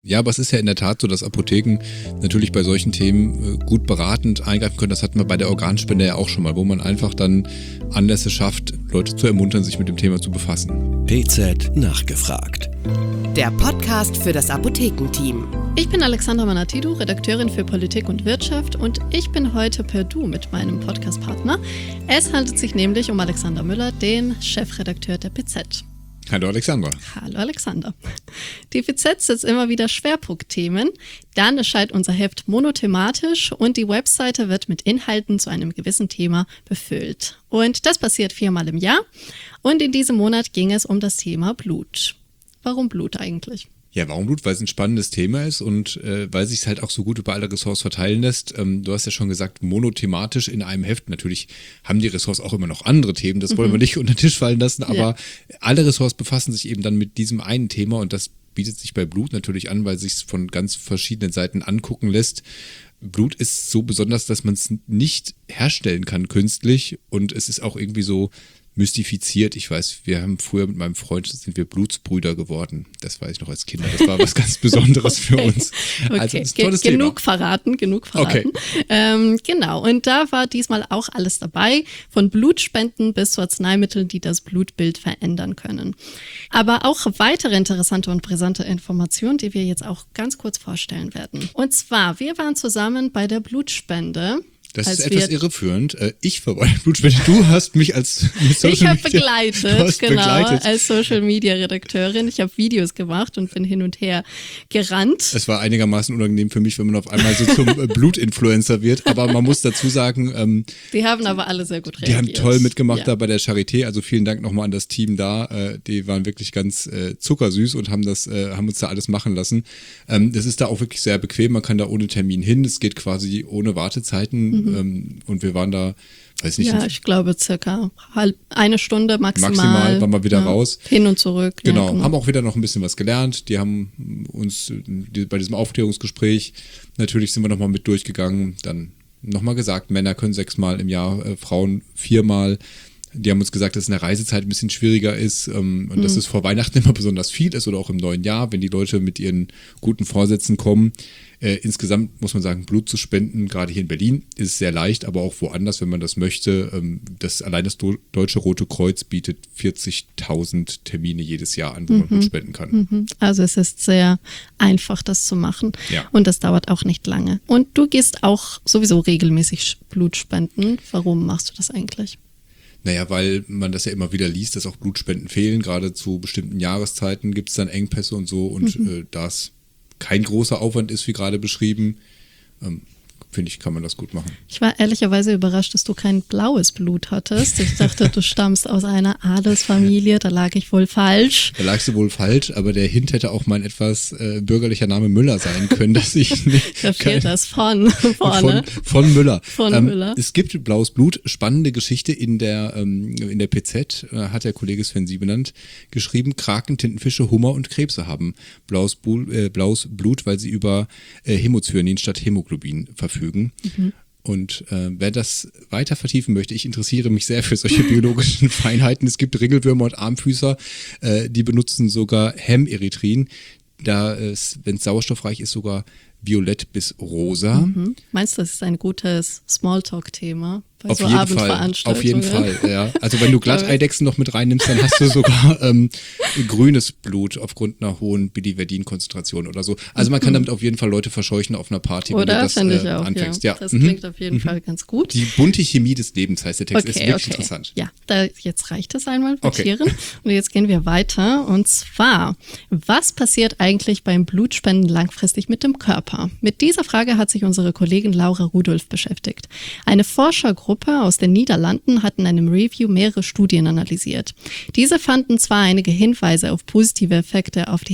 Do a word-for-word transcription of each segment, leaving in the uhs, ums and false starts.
Ja, aber es ist ja in der Tat so, dass Apotheken natürlich bei solchen Themen gut beratend eingreifen können. Das hatten wir bei der Organspende ja auch schon mal, wo man einfach dann Anlässe schafft, Leute zu ermuntern, sich mit dem Thema zu befassen. P Z nachgefragt. Der Podcast für das Apothekenteam. Ich bin Alexandra Manatidou, Redakteurin für Politik und Wirtschaft, und ich bin heute per Du mit meinem Podcastpartner. Es handelt sich nämlich um Alexander Müller, den Chefredakteur der P Z. Hallo Alexandra. Hallo Alexander. Die P Z setzt immer wieder Schwerpunktthemen. Dann erscheint unser Heft monothematisch und die Webseite wird mit Inhalten zu einem gewissen Thema befüllt. Und das passiert viermal im Jahr. Und in diesem Monat ging es um das Thema Blut. Warum Blut eigentlich? Ja, warum Blut? Weil es ein spannendes Thema ist und äh, weil sich es halt auch so gut über alle Ressorts verteilen lässt. Ähm, du hast ja schon gesagt, monothematisch in einem Heft. Natürlich haben die Ressorts auch immer noch andere Themen, das wollen mhm. wir nicht unter den Tisch fallen lassen, aber ja. alle Ressorts befassen sich eben dann mit diesem einen Thema und das bietet sich bei Blut natürlich an, weil sich es von ganz verschiedenen Seiten angucken lässt. Blut ist so besonders, dass man es nicht herstellen kann künstlich und es ist auch irgendwie so mystifiziert. Ich weiß, wir haben früher mit meinem Freund, sind wir Blutsbrüder geworden. Das weiß ich noch als Kinder. Das war was ganz Besonderes für uns. Okay, also das ist ein tolles Ge- genug Thema. verraten, genug verraten. Okay. Ähm, genau, und da war diesmal auch alles dabei, von Blutspenden bis zu Arzneimitteln, die das Blutbild verändern können. Aber auch weitere interessante und brisante Informationen, die wir jetzt auch ganz kurz vorstellen werden. Und zwar, wir waren zusammen bei der Blutspende. Das ist etwas irreführend. Ich war bei der Blutspende. Du hast mich als Social Ich habe begleitet, genau, begleitet. als Social-Media-Redakteurin. Ich habe Videos gemacht und bin hin und her gerannt. Es war einigermaßen unangenehm für mich, wenn man auf einmal so zum Blutinfluencer wird. Aber man muss dazu sagen, ähm, die haben aber alle sehr gut reagiert. Die haben toll mitgemacht ja. da bei der Charité. Also vielen Dank nochmal an das Team da. Äh, die waren wirklich ganz äh, zuckersüß und haben das, äh, haben uns da alles machen lassen. Ähm, das ist da auch wirklich sehr bequem. Man kann da ohne Termin hin. Es geht quasi ohne Wartezeiten. Mhm. Und wir waren da, weiß nicht. Ja, ich glaube circa halb, eine Stunde maximal. Maximal waren wir wieder ja, raus. Hin und zurück. Genau, ja, genau, haben auch wieder noch ein bisschen was gelernt. Die haben uns die, bei diesem Aufklärungsgespräch, natürlich sind wir nochmal mit durchgegangen, dann nochmal gesagt, Männer können sechsmal im Jahr, äh, Frauen viermal. Die haben uns gesagt, dass es in der Reisezeit ein bisschen schwieriger ist ähm, und mhm. dass es vor Weihnachten immer besonders viel ist oder auch im neuen Jahr, wenn die Leute mit ihren guten Vorsätzen kommen. Äh, insgesamt muss man sagen, Blut zu spenden, gerade hier in Berlin, ist sehr leicht, aber auch woanders, wenn man das möchte. Ähm, das, allein das Do- Deutsche Rote Kreuz bietet vierzigtausend Termine jedes Jahr an, wo mhm. man Blut spenden kann. Mhm. Also es ist sehr einfach, das zu machen ja. und das dauert auch nicht lange. Und du gehst auch sowieso regelmäßig Blut spenden. Warum machst du das eigentlich? Naja, weil man das ja immer wieder liest, dass auch Blutspenden fehlen. Gerade zu bestimmten Jahreszeiten gibt es dann Engpässe und so. Und mhm. äh, da es kein großer Aufwand ist, wie gerade beschrieben, ähm, finde ich, kann man das gut machen. Ich war ehrlicherweise überrascht, dass du kein blaues Blut hattest. Ich dachte, du stammst aus einer Adelsfamilie, da lag ich wohl falsch. Da lagst du wohl falsch, aber der Hint hätte auch mein etwas äh, bürgerlicher Name Müller sein können, dass ich nicht... Da fehlt das von vorne. Von, von Müller. Von ähm, Müller. Es gibt blaues Blut, spannende Geschichte in der, ähm, in der P Z, äh, hat der Kollege Sven Siebenand geschrieben, Kraken, Tintenfische, Hummer und Krebse haben blaues, Bu- äh, blaues Blut, weil sie über äh, Hämocyanin statt Hämoglobin verfügen. Mhm. Und äh, wer das weiter vertiefen möchte, ich interessiere mich sehr für solche biologischen Feinheiten. Es gibt Ringelwürmer und Armfüßer, äh, die benutzen sogar Hemerythrin. Da, wenn es sauerstoffreich ist, sogar violett bis rosa. Mhm. Meinst du, das ist ein gutes Smalltalk-Thema bei auf so jeden Abendveranstaltungen? Fall, auf jeden Fall, ja. Also wenn du Glatteidechsen noch mit reinnimmst, dann hast du sogar ähm, grünes Blut aufgrund einer hohen Biliverdin-Konzentration oder so. Also man kann damit auf jeden Fall Leute verscheuchen auf einer Party, oder? wenn du das Finde ich äh, auch, anfängst. Ja. Ja. Das mhm. klingt auf jeden mhm. Fall ganz gut. Die bunte Chemie des Lebens heißt der Text, okay, ist wirklich okay. interessant. Ja, da, jetzt reicht es einmal mit okay. Tieren. Und jetzt gehen wir weiter. Und zwar, was passiert eigentlich beim Blutspenden langfristig mit dem Körper? Mit dieser Frage hat sich unsere Kollegin Laura Rudolph beschäftigt. Eine Forschergruppe aus den Niederlanden hat in einem Review mehrere Studien analysiert. Diese fanden zwar einige Hinweise auf positive Effekte auf die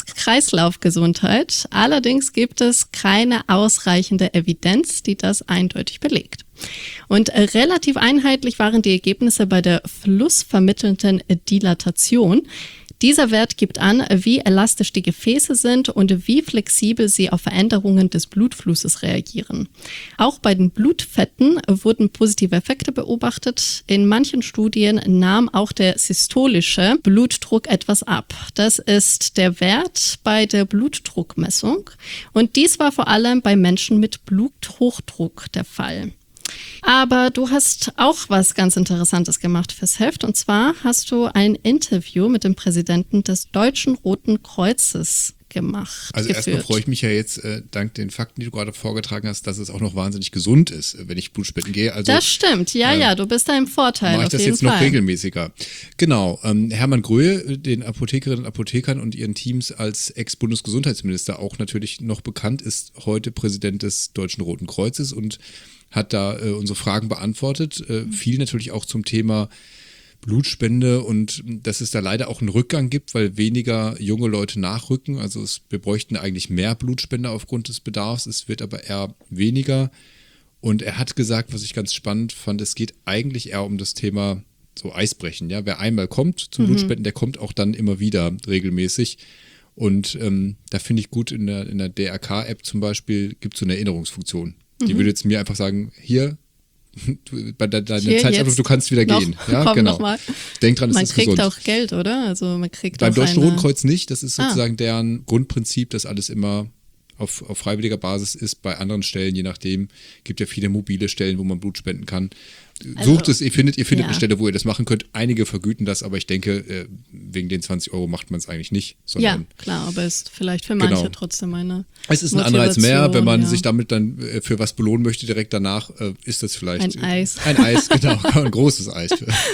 Herz-Kreislauf-Gesundheit, allerdings gibt es keine ausreichende Evidenz, die das eindeutig belegt. Und äh, relativ einheitlich waren die Ergebnisse bei der flussvermittelnden Dilatation. Dieser Wert gibt an, wie elastisch die Gefäße sind und wie flexibel sie auf Veränderungen des Blutflusses reagieren. Auch bei den Blutfetten wurden positive Effekte beobachtet. In manchen Studien nahm auch der systolische Blutdruck etwas ab. Das ist der Wert bei der Blutdruckmessung. Und dies war vor allem bei Menschen mit Bluthochdruck der Fall. Aber du hast auch was ganz Interessantes gemacht fürs Heft. Und zwar hast du ein Interview mit dem Präsidenten des Deutschen Roten Kreuzes gemacht. Also geführt. Erstmal freue ich mich ja jetzt, äh, dank den Fakten, die du gerade vorgetragen hast, dass es auch noch wahnsinnig gesund ist, wenn ich Blutspenden gehe. Also, das stimmt, ja, äh, ja, du bist da im Vorteil. Mache ich auf das jeden jetzt noch Fall. regelmäßiger. Genau, ähm, Hermann Gröhe, den Apothekerinnen und Apothekern und ihren Teams als Ex-Bundesgesundheitsminister auch natürlich noch bekannt, ist heute Präsident des Deutschen Roten Kreuzes und hat da äh, unsere Fragen beantwortet. Äh, viel natürlich auch zum Thema Blutspende und dass es da leider auch einen Rückgang gibt, weil weniger junge Leute nachrücken. Also es, wir bräuchten eigentlich mehr Blutspender aufgrund des Bedarfs. Es wird aber eher weniger. Und er hat gesagt, was ich ganz spannend fand, es geht eigentlich eher um das Thema so Eisbrechen. Ja? Wer einmal kommt zum mhm. Blutspenden, der kommt auch dann immer wieder regelmäßig. Und ähm, da finde ich gut, in der, in der D R K-App zum Beispiel gibt es so eine Erinnerungsfunktion. Die mhm. würde jetzt mir einfach sagen, hier, du, bei de, deiner hier, Zeit einfach, du kannst wieder noch, gehen. Ja, komm, genau. Noch mal. Denk dran, es ist gesund. Man kriegt auch Geld, oder? Also man kriegt Beim auch Deutschen eine... Roten Kreuz nicht. Das ist sozusagen ah. deren Grundprinzip, dass alles immer auf, auf freiwilliger Basis ist. Bei anderen Stellen, je nachdem, gibt ja viele mobile Stellen, wo man Blut spenden kann. Also, Sucht es, ihr findet, ihr findet ja. eine Stelle, wo ihr das machen könnt. Einige vergüten das, aber ich denke, wegen den zwanzig Euro macht man es eigentlich nicht. Sondern ja, klar, aber es ist vielleicht für manche genau. trotzdem eine Es ist ein Anreiz mehr, wenn man ja. sich damit dann für was belohnen möchte, direkt danach ist das vielleicht ein Eis. Ein Eis, genau, ein großes Eis.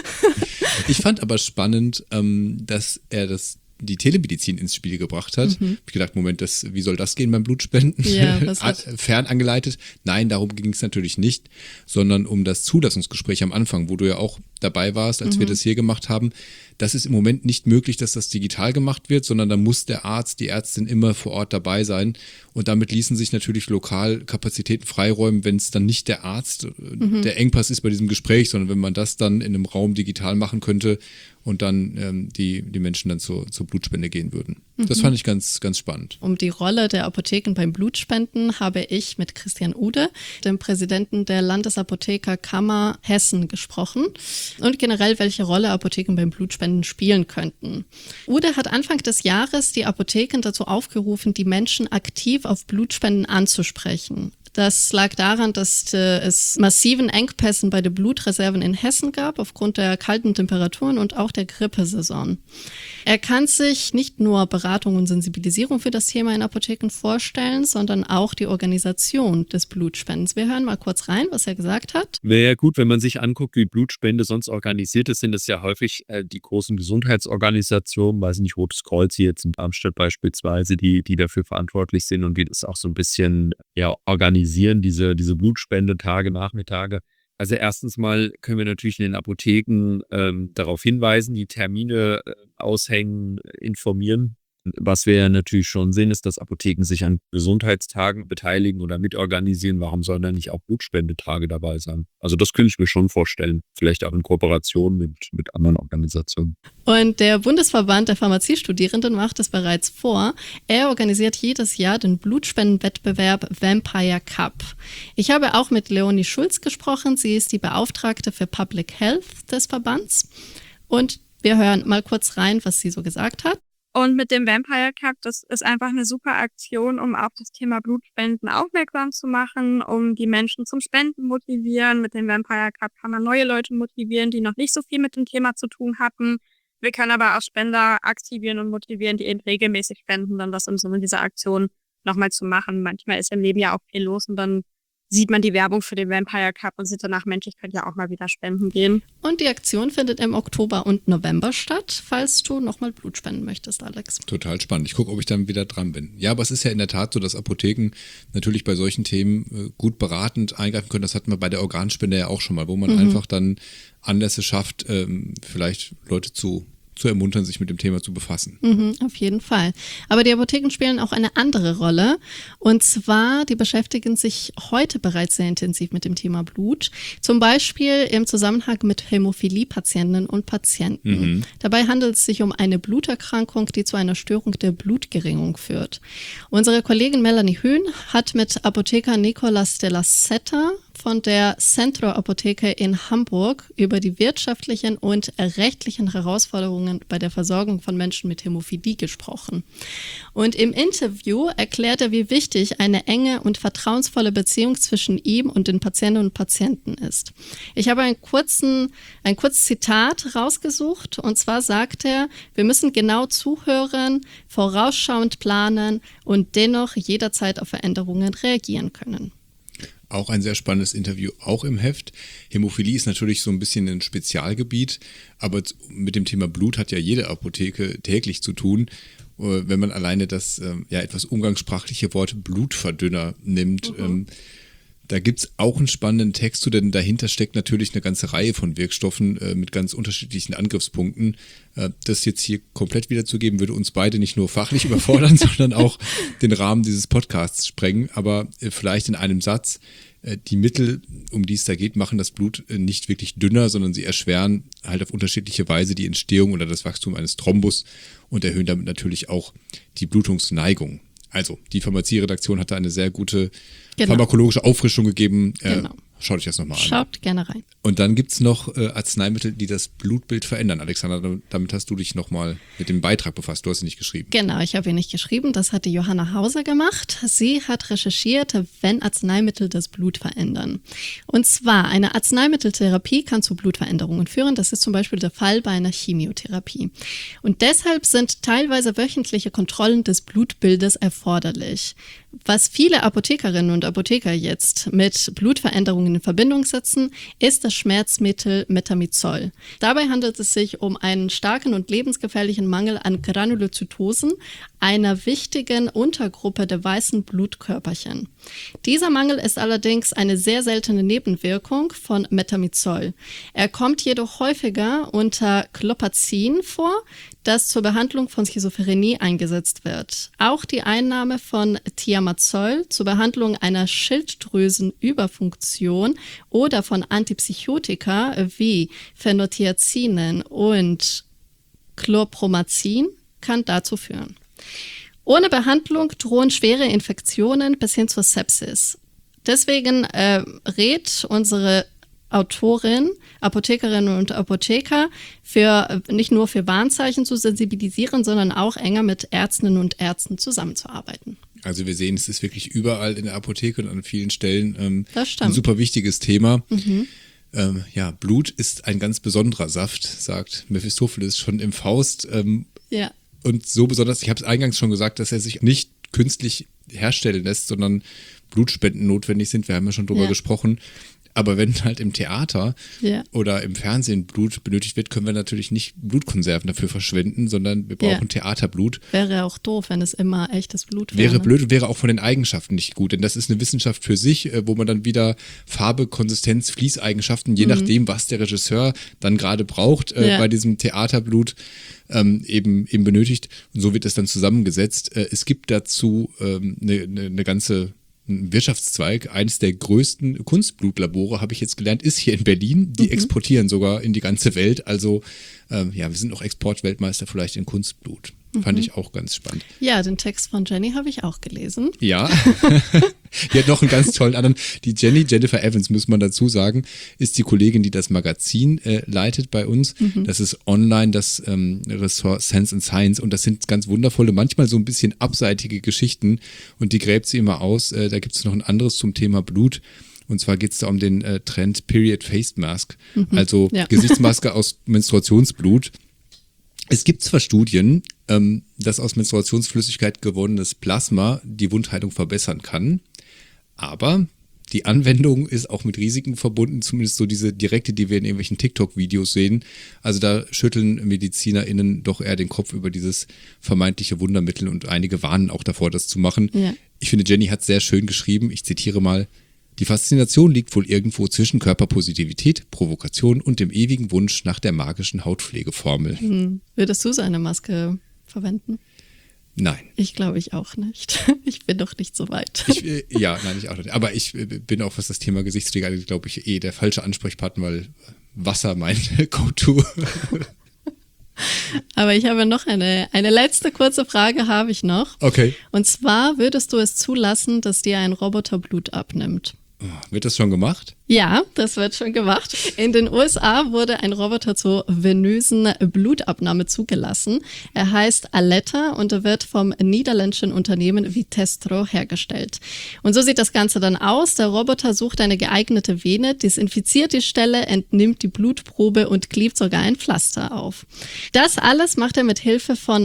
Ich fand aber spannend, dass er das die Telemedizin ins Spiel gebracht hat. Mhm. Hab ich gedacht, Moment, das, wie soll das gehen beim Blutspenden? Ja, was hat... Fern angeleitet. Nein, darum ging es natürlich nicht, sondern um das Zulassungsgespräch am Anfang, wo du ja auch dabei warst, als mhm. wir das hier gemacht haben. Das ist im Moment nicht möglich, dass das digital gemacht wird, sondern da muss der Arzt, die Ärztin immer vor Ort dabei sein. Und damit ließen sich natürlich lokal Kapazitäten freiräumen, wenn es dann nicht der Arzt mhm. der Engpass ist bei diesem Gespräch, sondern wenn man das dann in einem Raum digital machen könnte und dann ähm, die, die Menschen dann zur, zur Blutspende gehen würden. Mhm. Das fand ich ganz, ganz spannend. Um die Rolle der Apotheken beim Blutspenden habe ich mit Christian Ude, dem Präsidenten der Landesapothekerkammer Hessen, gesprochen und generell, welche Rolle Apotheken beim Blutspenden spielen könnten. Ude hat Anfang des Jahres die Apotheken dazu aufgerufen, die Menschen aktiv auf Blutspenden anzusprechen. Das lag daran, dass äh, es massiven Engpässen bei den Blutreserven in Hessen gab, aufgrund der kalten Temperaturen und auch der Grippesaison. Er kann sich nicht nur Beratung und Sensibilisierung für das Thema in Apotheken vorstellen, sondern auch die Organisation des Blutspendens. Wir hören mal kurz rein, was er gesagt hat. Wäre ja gut, wenn man sich anguckt, wie Blutspende sonst organisiert ist, sind es ja häufig äh, die großen Gesundheitsorganisationen, weiß nicht, Rotes Kreuz hier jetzt in Darmstadt beispielsweise, die, die dafür verantwortlich sind und die das auch so ein bisschen ja, organisieren, diese, diese Blutspende-Tage, Nachmittage. Also erstens mal können wir natürlich in den Apotheken ähm, darauf hinweisen, die Termine äh, aushängen, informieren. Was wir ja natürlich schon sehen, ist, dass Apotheken sich an Gesundheitstagen beteiligen oder mitorganisieren. Warum sollen da nicht auch Blutspendetagen dabei sein? Also das könnte ich mir schon vorstellen. Vielleicht auch in Kooperation mit, mit anderen Organisationen. Und der Bundesverband der Pharmaziestudierenden macht es bereits vor. Er organisiert jedes Jahr den Blutspendenwettbewerb Vampire Cup. Ich habe auch mit Leonie Schulz gesprochen. Sie ist die Beauftragte für Public Health des Verbands. Und wir hören mal kurz rein, was sie so gesagt hat. Und mit dem Vampire Cup, das ist einfach eine super Aktion, um auf das Thema Blutspenden aufmerksam zu machen, um die Menschen zum Spenden motivieren. Mit dem Vampire Cup kann man neue Leute motivieren, die noch nicht so viel mit dem Thema zu tun hatten. Wir können aber auch Spender aktivieren und motivieren, die eben regelmäßig spenden, dann das im Sinne dieser Aktion nochmal zu machen. Manchmal ist im Leben ja auch viel los und dann sieht man die Werbung für den Vampire Cup und sieht danach, Mensch, ich könnte ja auch mal wieder spenden gehen. Und die Aktion findet im Oktober und November statt, falls du nochmal Blut spenden möchtest, Alex. Total spannend. Ich gucke, ob ich dann wieder dran bin. Ja, aber es ist ja in der Tat so, dass Apotheken natürlich bei solchen Themen gut beratend eingreifen können. Das hatten wir bei der Organspende ja auch schon mal, wo man mhm. einfach dann Anlässe schafft, ähm, vielleicht Leute zu zu ermuntern, sich mit dem Thema zu befassen. Mhm, auf jeden Fall. Aber die Apotheken spielen auch eine andere Rolle. Und zwar, die beschäftigen sich heute bereits sehr intensiv mit dem Thema Blut. Zum Beispiel im Zusammenhang mit Hämophilie-Patientinnen und Patienten. Mhm. Dabei handelt es sich um eine Bluterkrankung, die zu einer Störung der Blutgerinnung führt. Unsere Kollegin Melanie Höhn hat mit Apotheker Nicolas de la Seta von der Centro Apotheke in Hamburg über die wirtschaftlichen und rechtlichen Herausforderungen bei der Versorgung von Menschen mit Hämophilie gesprochen. Und im Interview erklärt er, wie wichtig eine enge und vertrauensvolle Beziehung zwischen ihm und den Patientinnen und Patienten ist. Ich habe einen kurzen, ein kurzes Zitat rausgesucht, und zwar sagt er, wir müssen genau zuhören, vorausschauend planen und dennoch jederzeit auf Veränderungen reagieren können. Auch ein sehr spannendes Interview, auch im Heft. Hämophilie ist natürlich so ein bisschen ein Spezialgebiet, aber mit dem Thema Blut hat ja jede Apotheke täglich zu tun. Wenn man alleine das ja etwas umgangssprachliche Wort Blutverdünner nimmt, mhm. ähm, da gibt es auch einen spannenden Text zu, denn dahinter steckt natürlich eine ganze Reihe von Wirkstoffen äh, mit ganz unterschiedlichen Angriffspunkten. Äh, das jetzt hier komplett wiederzugeben, würde uns beide nicht nur fachlich überfordern, sondern auch den Rahmen dieses Podcasts sprengen. Aber äh, vielleicht in einem Satz, äh, die Mittel, um die es da geht, machen das Blut äh, nicht wirklich dünner, sondern sie erschweren halt auf unterschiedliche Weise die Entstehung oder das Wachstum eines Thrombus und erhöhen damit natürlich auch die Blutungsneigung. Also, die Pharmazie-Redaktion hat da eine sehr gute genau. pharmakologische Auffrischung gegeben. Genau. Äh, schaut euch das nochmal an. Schaut gerne rein. Und dann gibt es noch äh, Arzneimittel, die das Blutbild verändern. Alexandra, damit hast du dich nochmal mit dem Beitrag befasst. Du hast ihn nicht geschrieben. Genau, ich habe ihn nicht geschrieben. Das hat die Johanna Hauser gemacht. Sie hat recherchiert, wenn Arzneimittel das Blut verändern. Und zwar, eine Arzneimitteltherapie kann zu Blutveränderungen führen. Das ist zum Beispiel der Fall bei einer Chemiotherapie. Und deshalb sind teilweise wöchentliche Kontrollen des Blutbildes erforderlich. Was viele Apothekerinnen und Apotheker jetzt mit Blutveränderungen in Verbindung setzen, ist das Schmerzmittel Metamizol. Dabei handelt es sich um einen starken und lebensgefährlichen Mangel an Granulozytosen, einer wichtigen Untergruppe der weißen Blutkörperchen. Dieser Mangel ist allerdings eine sehr seltene Nebenwirkung von Metamizol. Er kommt jedoch häufiger unter Clopazin vor, das zur Behandlung von Schizophrenie eingesetzt wird. Auch die Einnahme von Thiamazol zur Behandlung einer Schilddrüsenüberfunktion oder von Antipsychotika wie Phenothiazinen und Chlorpromazin kann dazu führen. Ohne Behandlung drohen schwere Infektionen bis hin zur Sepsis. Deswegen äh, rät unsere Autorin, Apothekerinnen und Apotheker, für nicht nur für Warnzeichen zu sensibilisieren, sondern auch enger mit Ärztinnen und Ärzten zusammenzuarbeiten. Also wir sehen, es ist wirklich überall in der Apotheke und an vielen Stellen ähm, das stimmt. ein super wichtiges Thema. Mhm. Ähm, ja, Blut ist ein ganz besonderer Saft, sagt Mephistopheles schon im Faust. Ähm, ja. Und so besonders, ich habe es eingangs schon gesagt, dass er sich nicht künstlich herstellen lässt, sondern Blutspenden notwendig sind. Wir haben ja schon drüber ja. gesprochen. Aber wenn halt im Theater ja. oder im Fernsehen Blut benötigt wird, können wir natürlich nicht Blutkonserven dafür verschwenden, sondern wir brauchen ja. Theaterblut. Wäre auch doof, wenn es immer echtes Blut wäre. Wäre blöd und wäre auch von den Eigenschaften nicht gut, denn das ist eine Wissenschaft für sich, wo man dann wieder Farbe, Konsistenz, Fließeigenschaften, je mhm. nachdem, was der Regisseur dann gerade braucht, äh, ja. bei diesem Theaterblut ähm, eben, eben benötigt. Und so wird es dann zusammengesetzt. Äh, es gibt dazu ähm, eine, eine, eine ganze Wirtschaftszweig, eines der größten Kunstblutlabore, habe ich jetzt gelernt, ist hier in Berlin. Die mhm. exportieren sogar in die ganze Welt. Also ähm, ja, wir sind auch Exportweltmeister vielleicht in Kunstblut. Mhm. Fand ich auch ganz spannend. Ja, den Text von Jenny habe ich auch gelesen. Ja, die hat noch einen ganz tollen anderen. Die Jenny, Jennifer Evans, muss man dazu sagen, ist die Kollegin, die das Magazin äh, leitet bei uns. Mhm. Das ist online das ähm, Ressort Sense and Science und das sind ganz wundervolle, manchmal so ein bisschen abseitige Geschichten und die gräbt sie immer aus. Äh, da gibt es noch ein anderes zum Thema Blut. Und zwar geht es da um den äh, Trend Period Face Mask, mhm. also ja. Gesichtsmaske aus Menstruationsblut. Es gibt zwar Studien, ähm, dass aus Menstruationsflüssigkeit gewonnenes Plasma die Wundheilung verbessern kann, aber die Anwendung ist auch mit Risiken verbunden, zumindest so diese direkte, die wir in irgendwelchen TikTok-Videos sehen. Also da schütteln MedizinerInnen doch eher den Kopf über dieses vermeintliche Wundermittel und einige warnen auch davor, das zu machen. Ja. Ich finde, Jenny hat sehr schön geschrieben, ich zitiere mal: Die Faszination liegt wohl irgendwo zwischen Körperpositivität, Provokation und dem ewigen Wunsch nach der magischen Hautpflegeformel. Hm. Würdest du so eine Maske verwenden? Nein. Ich glaube ich auch nicht. Ich bin doch nicht so weit. Ich, äh, ja, nein, ich auch nicht. Aber ich äh, bin auch, was das Thema Gesichtspflege angeht, glaube ich, eh der falsche Ansprechpartner, weil Wasser mein Go-To. Aber ich habe noch eine, eine letzte kurze Frage habe ich noch. Okay. Und zwar, würdest du es zulassen, dass dir ein Roboter Blut abnimmt? Wird das schon gemacht? Ja, das wird schon gemacht. In den U S A wurde ein Roboter zur venösen Blutabnahme zugelassen. Er heißt Aletta und er wird vom niederländischen Unternehmen Vitestro hergestellt. Und so sieht das Ganze dann aus. Der Roboter sucht eine geeignete Vene, desinfiziert die Stelle, entnimmt die Blutprobe und klebt sogar ein Pflaster auf. Das alles macht er mit Hilfe von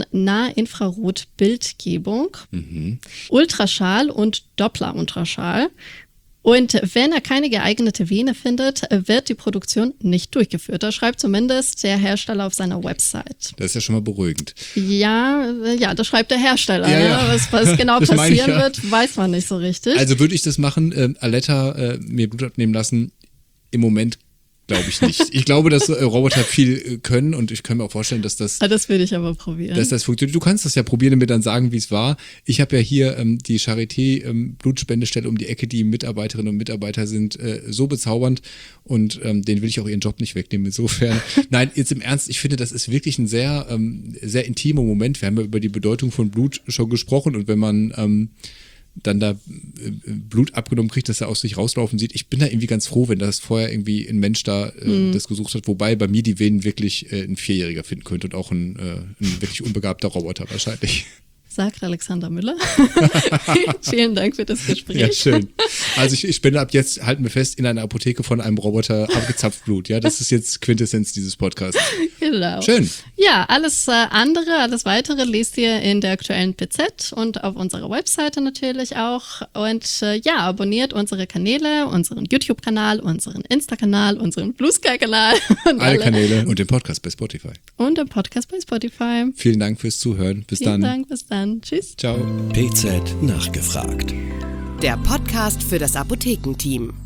Nahinfrarot-Bildgebung, mhm. Ultraschall und Doppler-Ultraschall. Und wenn er keine geeignete Vene findet, wird die Produktion nicht durchgeführt. Das schreibt zumindest der Hersteller auf seiner Website. Das ist ja schon mal beruhigend. Ja, ja, das schreibt der Hersteller. Ja, ja. Ne? Was, was genau Das meine passieren ich, ja. wird, weiß man nicht so richtig. Also würde ich das machen, äh, Aletta äh, mir Blut abnehmen lassen, im Moment glaube ich nicht. Ich glaube, dass äh, Roboter viel äh, können und ich kann mir auch vorstellen, dass das Ah, das will ich aber probieren. dass das funktioniert. Du kannst das ja probieren und mir dann sagen, wie es war. Ich habe ja hier ähm, die Charité ähm, Blutspendestelle um die Ecke, die Mitarbeiterinnen und Mitarbeiter sind äh, so bezaubernd und ähm, denen will ich auch ihren Job nicht wegnehmen. Insofern, nein, jetzt im Ernst, ich finde, das ist wirklich ein sehr, ähm, sehr intimer Moment. Wir haben ja über die Bedeutung von Blut schon gesprochen und wenn man ähm, dann da Blut abgenommen kriegt, dass er aus sich rauslaufen sieht. Ich bin da irgendwie ganz froh, wenn das vorher irgendwie ein Mensch da äh, mhm. das gesucht hat, wobei bei mir die Venen wirklich äh, ein Vierjähriger finden könnte und auch ein, äh, ein wirklich unbegabter Roboter wahrscheinlich. Sagt Alexander Müller. Vielen Dank für das Gespräch. Ja, schön. Also ich, ich spende ab jetzt, halten wir fest, in einer Apotheke von einem Roboter abgezapft Blut. Ja, das ist jetzt Quintessenz dieses Podcasts. Genau. Schön. Ja, alles äh, andere, alles weitere lest ihr in der aktuellen P Z und auf unserer Webseite natürlich auch. Und äh, ja, abonniert unsere Kanäle, unseren YouTube-Kanal, unseren Insta-Kanal, unseren Blue Sky-Kanal. Und alle, alle Kanäle und den Podcast bei Spotify. Und den Podcast bei Spotify. Vielen Dank fürs Zuhören. Bis Vielen dann. Vielen Dank, bis dann. Tschüss. Ciao. P Z nachgefragt. Der Podcast für das Apothekenteam.